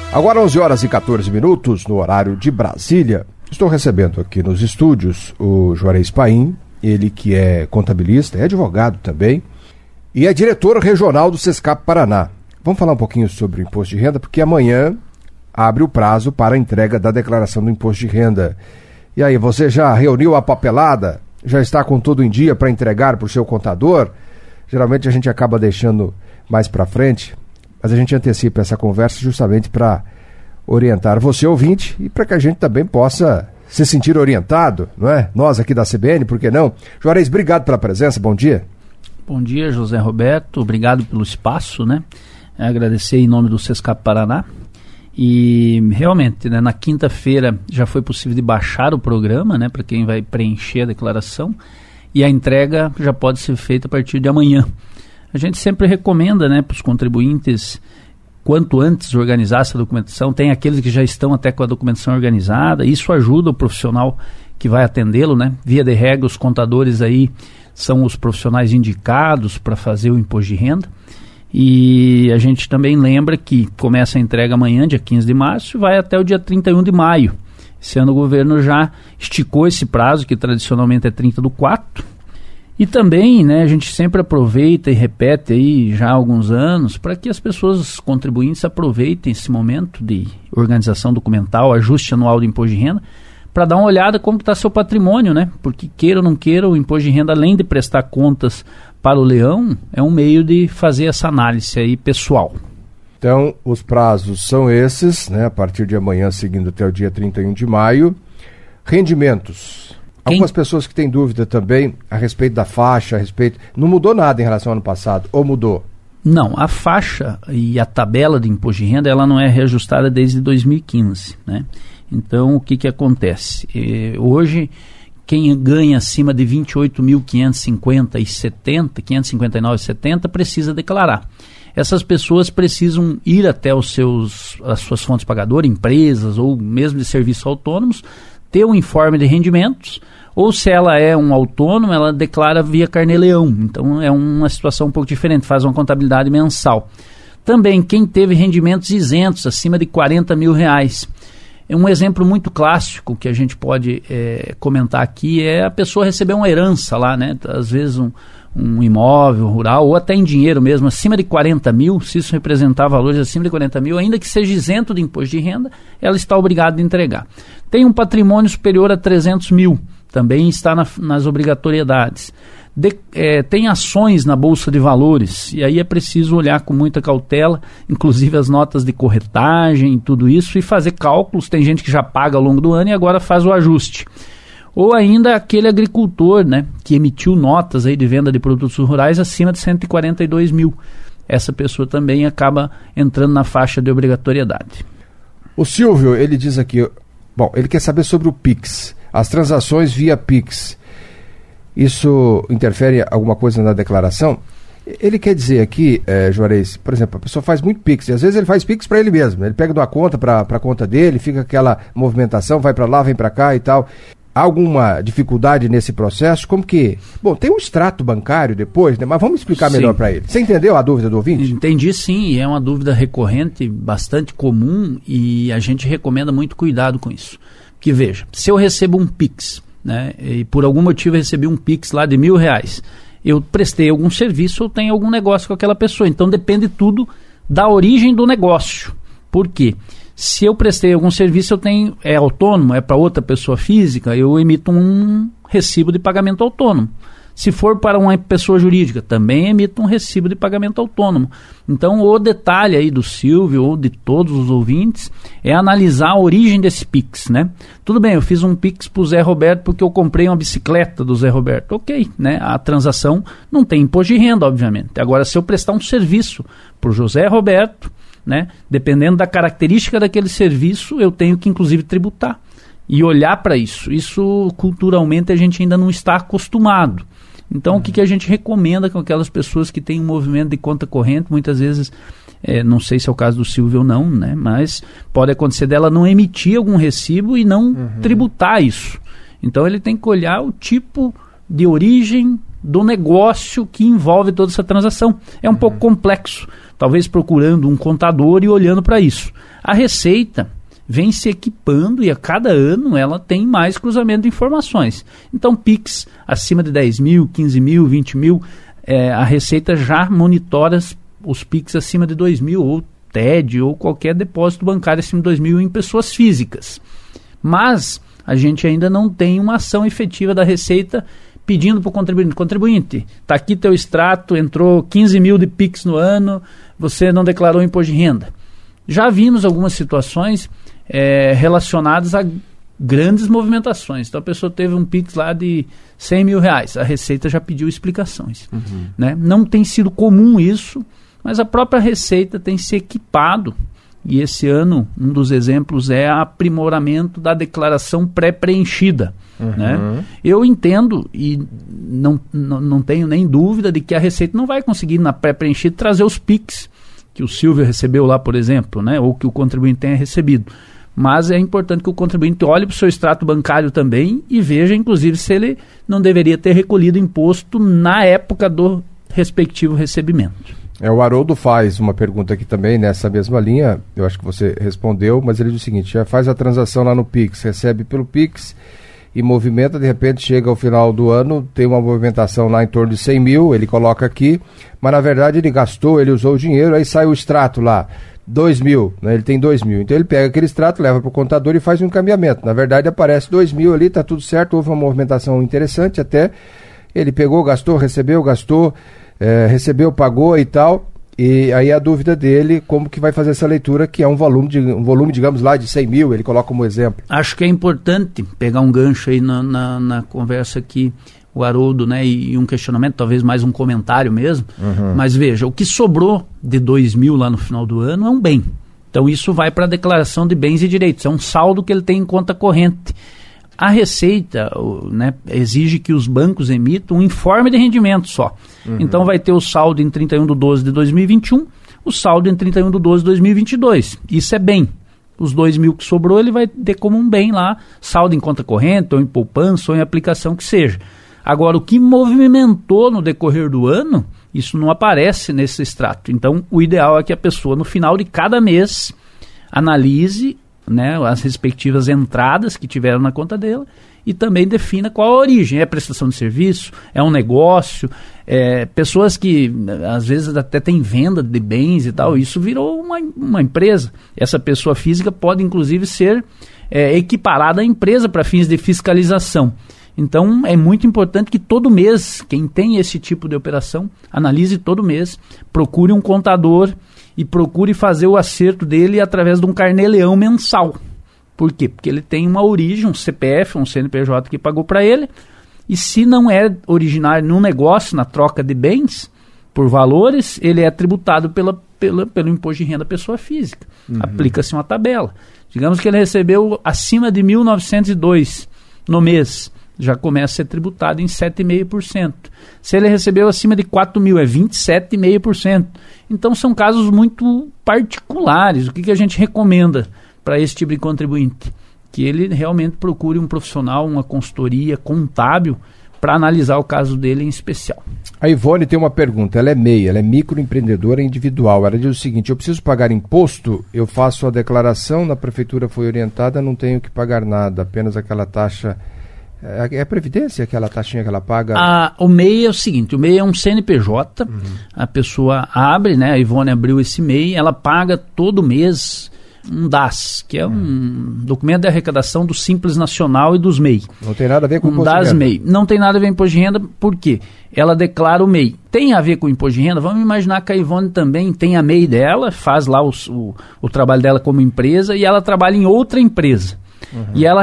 Agora 11 horas e 14 minutos no horário de Brasília. Estou recebendo aqui nos estúdios o Juarez Paim, ele que é contabilista, é advogado também e é diretor regional do Sescap Paraná. Vamos falar um pouquinho sobre o imposto de renda, porque amanhã abre o prazo para a entrega da declaração do imposto de renda. E aí, você já reuniu a papelada? Já está com tudo em dia para entregar para o seu contador? Geralmente a gente acaba deixando mais para frente, mas a gente antecipa essa conversa justamente para orientar você, ouvinte, e para que a gente também possa se sentir orientado, não é? Nós aqui da CBN, por que não? Juarez, obrigado pela presença, bom dia. Bom dia, José Roberto, obrigado pelo espaço, né? Agradecer em nome do Sescap Paraná. E realmente, né, na quinta-feira já foi possível de baixar o programa, né, para quem vai preencher a declaração, e a entrega já pode ser feita a partir de amanhã. A gente sempre recomenda, né, para os contribuintes, quanto antes organizar essa documentação. Tem aqueles que já estão até com a documentação organizada, isso ajuda o profissional que vai atendê-lo, né? Via de regra, os contadores aí são os profissionais indicados para fazer o imposto de renda. E a gente também lembra que começa a entrega amanhã, dia 15 de março, e vai até o dia 31 de maio. Esse ano o governo já esticou esse prazo, que tradicionalmente é 30/4. E também, né, a gente sempre aproveita e repete aí já há alguns anos para que as pessoas, os contribuintes, aproveitem esse momento de organização documental, ajuste anual do imposto de renda, para dar uma olhada como está seu patrimônio, né? Porque queira ou não queira, o imposto de renda, além de prestar contas para o leão, é um meio de fazer essa análise aí pessoal. Então, os prazos são esses, né? A partir de amanhã, seguindo até o dia 31 de maio. Rendimentos. Algumas pessoas que têm dúvida também a respeito da faixa, a respeito... Não mudou nada em relação ao ano passado, ou mudou? Não, a faixa e a tabela de imposto de renda, ela não é reajustada desde 2015, né? Então, o que acontece? Hoje, quem ganha acima de 28.559,70 precisa declarar. Essas pessoas precisam ir até as suas fontes pagadoras, empresas ou mesmo de serviços autônomos, ter um informe de rendimentos, ou se ela é um autônomo, ela declara via Carnê-Leão. Então é uma situação um pouco diferente, faz uma contabilidade mensal. Também quem teve rendimentos isentos, acima de R$40 mil. Um exemplo muito clássico que a gente pode comentar aqui é a pessoa receber uma herança lá, né? Às vezes um imóvel rural, ou até em dinheiro mesmo, acima de 40 mil, se isso representar valores acima de 40 mil, ainda que seja isento de imposto de renda, ela está obrigada a entregar. Tem um patrimônio superior a 300 mil, também está nas obrigatoriedades. Tem ações na Bolsa de Valores, e aí é preciso olhar com muita cautela, inclusive as notas de corretagem e tudo isso, e fazer cálculos. Tem gente que já paga ao longo do ano e agora faz o ajuste. Ou ainda aquele agricultor, né, que emitiu notas aí de venda de produtos rurais acima de 142 mil. Essa pessoa também acaba entrando na faixa de obrigatoriedade. O Silvio, ele diz aqui, bom, ele quer saber sobre o PIX, as transações via PIX. Isso interfere alguma coisa na declaração? Ele quer dizer aqui, Juarez, por exemplo, a pessoa faz muito PIX, e às vezes ele faz PIX para ele mesmo, ele pega de uma conta para a conta dele, fica aquela movimentação, vai para lá, vem para cá e tal. Há alguma dificuldade nesse processo? Como que... Bom, tem um extrato bancário depois, né? Mas vamos explicar melhor para ele. Você entendeu a dúvida do ouvinte? Entendi, sim. É uma dúvida recorrente, bastante comum, e a gente recomenda muito cuidado com isso. Porque, veja, se eu recebo um PIX, né, e por algum motivo eu recebi um PIX lá de R$1.000, eu prestei algum serviço ou tenho algum negócio com aquela pessoa. Então depende tudo da origem do negócio. Por quê? Se eu prestei algum serviço, é autônomo, é para outra pessoa física, eu emito um recibo de pagamento autônomo. Se for para uma pessoa jurídica, também emito um recibo de pagamento autônomo. Então, o detalhe aí do Silvio ou de todos os ouvintes é analisar a origem desse PIX, né? Tudo bem, eu fiz um PIX para o Zé Roberto porque eu comprei uma bicicleta do Zé Roberto. Ok, né? A transação não tem imposto de renda, obviamente. Agora, se eu prestar um serviço para o José Roberto, né, dependendo da característica daquele serviço, eu tenho que inclusive tributar e olhar para isso. Isso culturalmente a gente ainda não está acostumado. Então o que a gente recomenda com aquelas pessoas que têm um movimento de conta corrente, muitas vezes, não sei se é o caso do Silvio ou não, né, mas pode acontecer dela não emitir algum recibo e não tributar isso. Então ele tem que olhar o tipo de origem do negócio que envolve toda essa transação. É um pouco complexo, talvez procurando um contador e olhando para isso. A Receita vem se equipando e a cada ano ela tem mais cruzamento de informações. Então, PIX acima de 10 mil, 15 mil, 20 mil, a Receita já monitora os PIX acima de 2 mil, ou TED, ou qualquer depósito bancário acima de 2 mil em pessoas físicas. Mas a gente ainda não tem uma ação efetiva da Receita pedindo para o contribuinte, está aqui teu extrato, entrou 15 mil de PIX no ano, você não declarou imposto de renda. Já vimos algumas situações relacionadas a grandes movimentações. Então a pessoa teve um PIX lá de 100 mil reais, a Receita já pediu explicações. Né? Não tem sido comum isso, mas a própria Receita tem se equipado, e esse ano um dos exemplos é aprimoramento da declaração pré-preenchida. Né? Eu entendo e não tenho nem dúvida de que a Receita não vai conseguir na pré-preenchida trazer os PIX que o Silvio recebeu lá, por exemplo, né? Ou que o contribuinte tenha recebido. Mas é importante que o contribuinte olhe para o seu extrato bancário também e veja, inclusive, se ele não deveria ter recolhido imposto na época do respectivo recebimento. O Haroldo faz uma pergunta aqui também nessa mesma linha, eu acho que você respondeu, mas ele diz o seguinte: já faz a transação lá no PIX, recebe pelo PIX e movimenta, de repente chega ao final do ano, tem uma movimentação lá em torno de 100 mil, ele coloca aqui, mas na verdade ele gastou, ele usou o dinheiro, aí sai o extrato lá, 2 mil, né? Ele tem 2 mil, então ele pega aquele extrato, leva para o contador e faz um encaminhamento, na verdade aparece 2 mil ali, está tudo certo, houve uma movimentação interessante até, ele pegou, gastou, recebeu, recebeu, pagou e tal. E aí a dúvida dele, como que vai fazer essa leitura, que é um volume, digamos lá, de 100 mil, ele coloca como exemplo. Acho que é importante pegar um gancho aí na conversa que o Haroldo, né, e um questionamento, talvez mais um comentário mesmo, mas veja, o que sobrou de 2 mil lá no final do ano é um bem. Então isso vai para a declaração de bens e direitos, é um saldo que ele tem em conta corrente. A Receita, né, exige que os bancos emitam um informe de rendimento só. Então vai ter o saldo em 31/12 de 2021, o saldo em 31/12 de 2022. Isso é bem. Os 2 mil que sobrou ele vai ter como um bem lá, saldo em conta corrente, ou em poupança, ou em aplicação que seja. Agora, o que movimentou no decorrer do ano, isso não aparece nesse extrato. Então, o ideal é que a pessoa, no final de cada mês, analise, né, as respectivas entradas que tiveram na conta dela e também defina qual a origem. É prestação de serviço? É um negócio? Pessoas que às vezes até têm venda de bens e tal, isso virou uma empresa. Essa pessoa física pode inclusive ser equiparada à empresa para fins de fiscalização. Então é muito importante que todo mês, quem tem esse tipo de operação, analise todo mês, procure um contador e procure fazer o acerto dele através de um carnê-leão mensal. Por quê? Porque ele tem uma origem, um CPF, um CNPJ que pagou para ele, e se não é originário num negócio, na troca de bens, por valores, ele é tributado pelo imposto de renda pessoa física. Aplica-se uma tabela. Digamos que ele recebeu acima de 1.902 no mês, já começa a ser tributado em 7,5%. Se ele recebeu acima de 4 mil, é 27,5%. Então são casos muito particulares. O que a gente recomenda para esse tipo de contribuinte? Que ele realmente procure um profissional, uma consultoria contábil, para analisar o caso dele em especial. A Ivone tem uma pergunta, ela é MEI, ela é microempreendedora individual. Ela diz o seguinte: eu preciso pagar imposto, eu faço a declaração, na prefeitura foi orientada, não tenho que pagar nada, apenas aquela taxa. É a Previdência, aquela taxinha que ela paga? O MEI é o seguinte, o MEI é um CNPJ, a pessoa abre, né, a Ivone abriu esse MEI, ela paga todo mês um DAS, que é um documento de arrecadação do Simples Nacional e dos MEI. Não tem nada a ver com o imposto DAS de renda? MEI. Não tem nada a ver com imposto de renda, por quê? Ela declara o MEI. Tem a ver com o imposto de renda? Vamos imaginar que a Ivone também tem a MEI dela, faz lá o trabalho dela como empresa e ela trabalha em outra empresa. E ela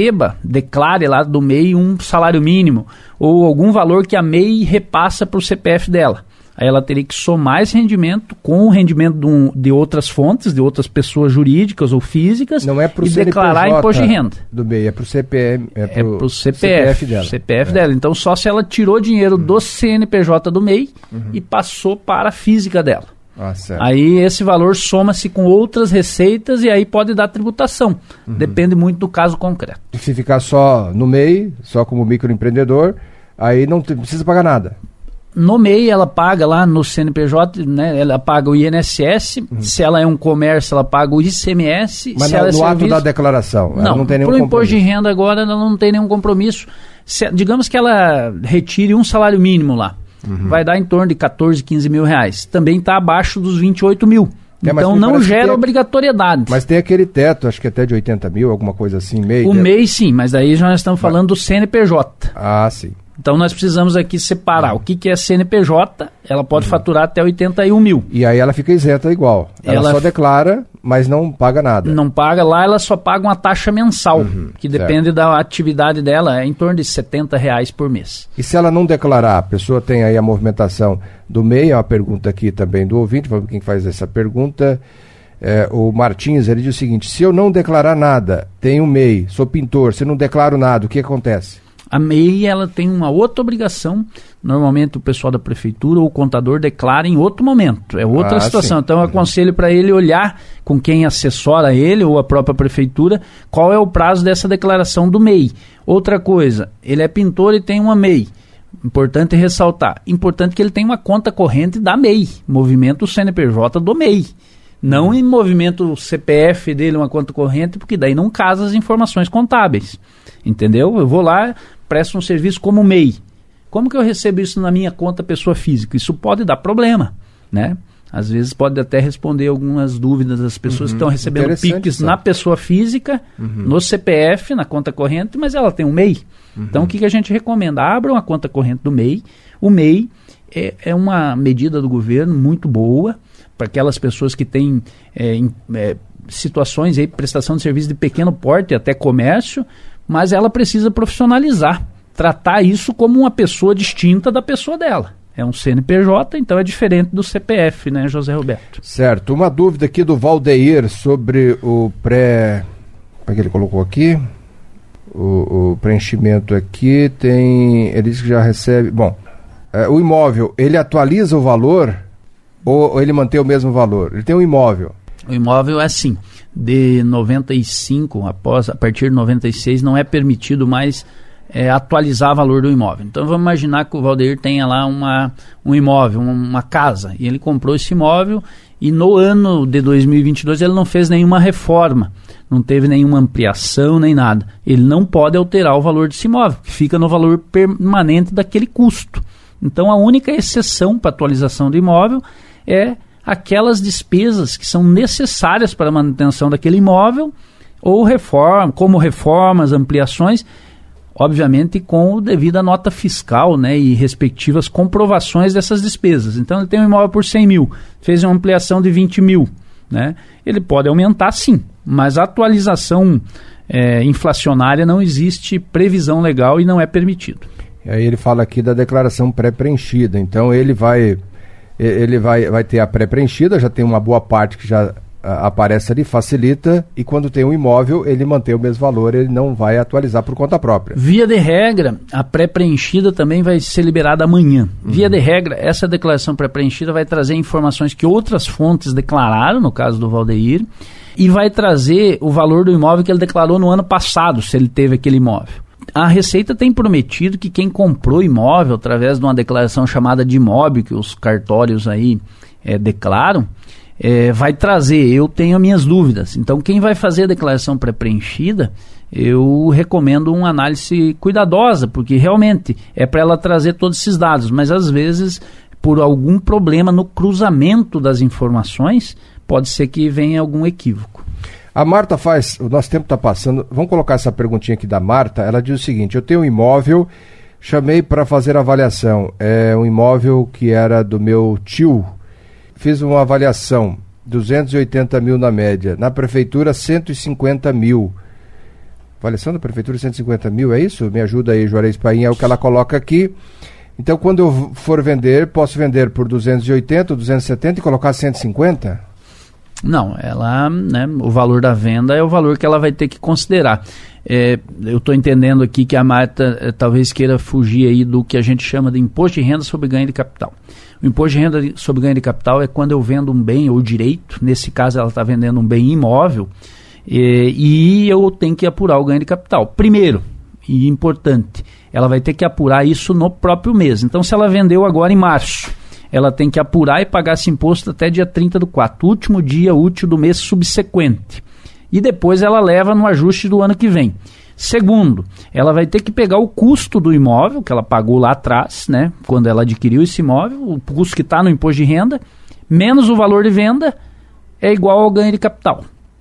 declare lá do MEI um salário mínimo ou algum valor que a MEI repassa para o CPF dela. Aí ela teria que somar esse rendimento com o rendimento de outras fontes, de outras pessoas jurídicas ou físicas. Não é pro e CNPJ declarar imposto de renda. Do MEI, é para o CPF, pro CPF dela. CPF dela. Então só se ela tirou dinheiro do CNPJ do MEI e passou para a física dela. Aí esse valor soma-se com outras receitas e aí pode dar tributação. Depende muito do caso concreto. E se ficar só no MEI, só como microempreendedor, aí não precisa pagar nada. No MEI ela paga lá no CNPJ, né, ela paga o INSS, se ela é um comércio ela paga o ICMS. Mas se ela no ato da declaração, ela não tem nenhum compromisso. Para o imposto de renda agora ela não tem nenhum compromisso. Digamos que ela retire um salário mínimo lá, vai dar em torno de 14, 15 mil reais. Também está abaixo dos 28 mil. Então não gera obrigatoriedade. Mas tem aquele teto, acho que até de 80 mil, alguma coisa assim, MEI. O MEI sim, mas daí já nós estamos falando do CNPJ. Ah, sim. Então nós precisamos aqui separar o que é CNPJ, ela pode faturar até 81 mil. E aí ela fica isenta igual. Ela só declara, mas não paga nada. Não paga lá, ela só paga uma taxa mensal, que depende da atividade dela, é em torno de R$70 por mês. E se ela não declarar, a pessoa tem aí a movimentação do MEI, é uma pergunta aqui também do ouvinte, vamos ver quem faz essa pergunta. O Martins, ele diz o seguinte: se eu não declarar nada, tenho MEI, sou pintor, se não declaro nada, o que acontece? A MEI ela tem uma outra obrigação, normalmente o pessoal da prefeitura ou o contador declara em outro momento, é outra situação. Sim. Então eu aconselho para ele olhar com quem assessora ele ou a própria prefeitura qual é o prazo dessa declaração do MEI. Outra coisa, ele é pintor e tem uma MEI. Importante ressaltar, importante que ele tenha uma conta corrente da MEI, movimento CNPJ do MEI. Não em movimento CPF dele, uma conta corrente, porque daí não casa as informações contábeis. Entendeu? Eu vou lá, presto um serviço como MEI. Como que eu recebo isso na minha conta pessoa física? Isso pode dar problema, né? Às vezes pode até responder algumas dúvidas das pessoas que estão recebendo PIX na pessoa física, no CPF, na conta corrente, mas ela tem um MEI. Então o que a gente recomenda? Abra uma conta corrente do MEI. O MEI é uma medida do governo muito boa para aquelas pessoas que têm situações aí, prestação de serviço de pequeno porte, até comércio, mas ela precisa profissionalizar, tratar isso como uma pessoa distinta da pessoa dela. É um CNPJ, então é diferente do CPF, né, José Roberto? Certo. Uma dúvida aqui do Valdeir sobre o Como é que ele colocou aqui? O preenchimento aqui tem... Ele diz que já recebe... Bom, o imóvel, ele atualiza o valor ou ele mantém o mesmo valor? Ele tem um imóvel. O imóvel é assim, de 95, a partir de 96, não é permitido mais atualizar o valor do imóvel. Então vamos imaginar que o Valdeir tenha lá um imóvel, uma casa, e ele comprou esse imóvel e no ano de 2022 ele não fez nenhuma reforma, não teve nenhuma ampliação nem nada. Ele não pode alterar o valor desse imóvel, que fica no valor permanente daquele custo. Então a única exceção para atualização do imóvel é aquelas despesas que são necessárias para a manutenção daquele imóvel, ou como reformas, ampliações, obviamente com devida nota fiscal, né, e respectivas comprovações dessas despesas. Então ele tem um imóvel por 100 mil, fez uma ampliação de 20 mil, né, ele pode aumentar sim, mas a atualização inflacionária não existe previsão legal e não é permitido. E aí ele fala aqui da declaração pré-preenchida, então ele vai ter a pré-preenchida, já tem uma boa parte que já aparece ali, facilita, e quando tem um imóvel, ele mantém o mesmo valor, ele não vai atualizar por conta própria. Via de regra, a pré-preenchida também vai ser liberada amanhã. Via de regra, essa declaração pré-preenchida vai trazer informações que outras fontes declararam, no caso do Valdeir, e vai trazer o valor do imóvel que ele declarou no ano passado, se ele teve aquele imóvel. A Receita tem prometido que quem comprou imóvel através de uma declaração chamada de imóvel, que os cartórios aí declaram, vai trazer. Eu tenho as minhas dúvidas. Então, quem vai fazer a declaração pré-preenchida, eu recomendo uma análise cuidadosa, porque realmente é para ela trazer todos esses dados, mas às vezes, por algum problema no cruzamento das informações, pode ser que venha algum equívoco. A Marta o nosso tempo está passando, vamos colocar essa perguntinha aqui da Marta. Ela diz o seguinte: eu tenho um imóvel, chamei para fazer avaliação, é um imóvel que era do meu tio, fiz uma avaliação, 280 mil na média, na prefeitura 150 mil, avaliação da prefeitura 150 mil, é isso? Me ajuda aí, Juarez Paim, é o que ela coloca aqui. Então quando eu for vender, posso vender por 280, 270 e colocar 150? Não, ela, né, o valor da venda é o valor que ela vai ter que considerar. Eu estou entendendo aqui que a Marta talvez queira fugir aí do que a gente chama de imposto de renda sobre ganho de capital. O imposto de renda sobre ganho de capital é quando eu vendo um bem ou direito, nesse caso ela está vendendo um bem imóvel, e eu tenho que apurar o ganho de capital. Primeiro, e importante, ela vai ter que apurar isso no próprio mês. Então, se ela vendeu agora em março, ela tem que apurar e pagar esse imposto até dia 30/4, último dia útil do mês subsequente. E depois ela leva no ajuste do ano que vem. Segundo, ela vai ter que pegar o custo do imóvel, que ela pagou lá atrás, né, quando ela adquiriu esse imóvel, o custo que está no imposto de renda, menos o valor de venda, é igual ao ganho de capital.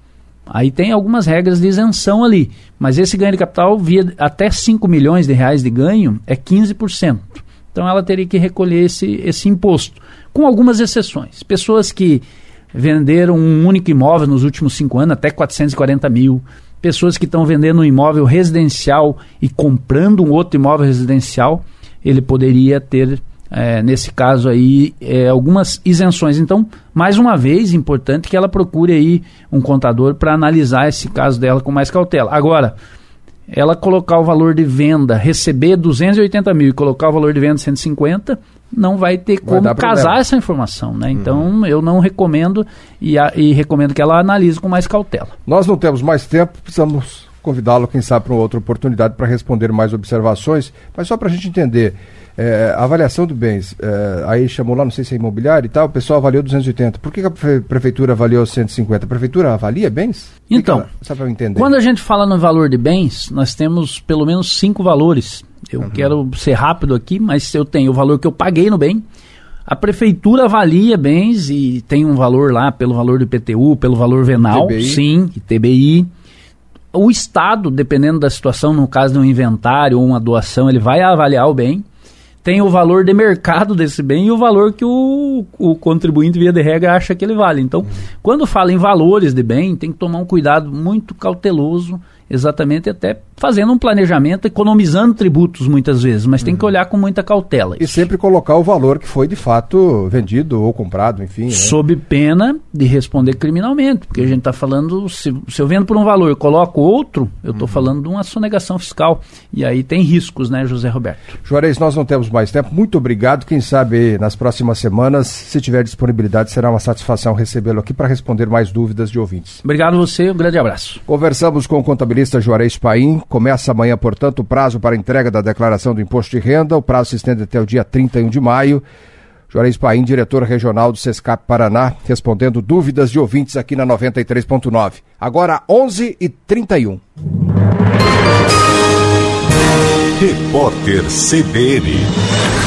Aí tem algumas regras de isenção ali, mas esse ganho de capital, via até 5 milhões de reais de ganho, é 15%. Então ela teria que recolher esse imposto, com algumas exceções. Pessoas que venderam um único imóvel nos últimos 5 anos, até 440 mil. Pessoas que estão vendendo um imóvel residencial e comprando um outro imóvel residencial, ele poderia ter, nesse caso aí, algumas isenções. Então, mais uma vez, importante que ela procure aí um contador para analisar esse caso dela com mais cautela. Agora, ela colocar o valor de venda, receber 280 mil e colocar o valor de venda 150, não vai ter como casar essa informação, né? Então, eu não recomendo e recomendo que ela analise com mais cautela. Nós não temos mais tempo, precisamos convidá-lo, quem sabe, para uma outra oportunidade para responder mais observações, mas só para a gente entender, a avaliação de bens, aí chamou lá, não sei se é imobiliário e tal, o pessoal avaliou 280, por que a prefeitura avaliou 150? A prefeitura avalia bens? Então, só para eu entender. Quando a gente fala no valor de bens, nós temos pelo menos 5 valores. Eu quero ser rápido aqui, mas eu tenho o valor que eu paguei no bem. A prefeitura avalia bens e tem um valor lá pelo valor do IPTU, pelo valor venal, TBI. Sim, e TBI. O Estado, dependendo da situação, no caso de um inventário ou uma doação, ele vai avaliar o bem. Tem o valor de mercado desse bem e o valor que o contribuinte, via de regra, acha que ele vale. Então, quando fala em valores de bem, tem que tomar um cuidado muito cauteloso, exatamente até fazendo um planejamento, economizando tributos muitas vezes, mas tem que olhar com muita cautela. E sempre colocar o valor que foi de fato vendido ou comprado, enfim. Né? Sob pena de responder criminalmente, porque a gente está falando, se eu vendo por um valor e coloco outro, eu estou falando de uma sonegação fiscal. E aí tem riscos, né, José Roberto? Juarez, nós não temos mais tempo. Muito obrigado. Quem sabe nas próximas semanas, se tiver disponibilidade, será uma satisfação recebê-lo aqui para responder mais dúvidas de ouvintes. Obrigado a você, um grande abraço. Conversamos com o contabilista Juarez Paim. Começa amanhã, portanto, o prazo para entrega da declaração do imposto de renda. O prazo se estende até o dia 31 de maio. Juarez Paim, diretor regional do Sescap Paraná, respondendo dúvidas de ouvintes aqui na 93.9. Agora, 11h31. Repórter CBN.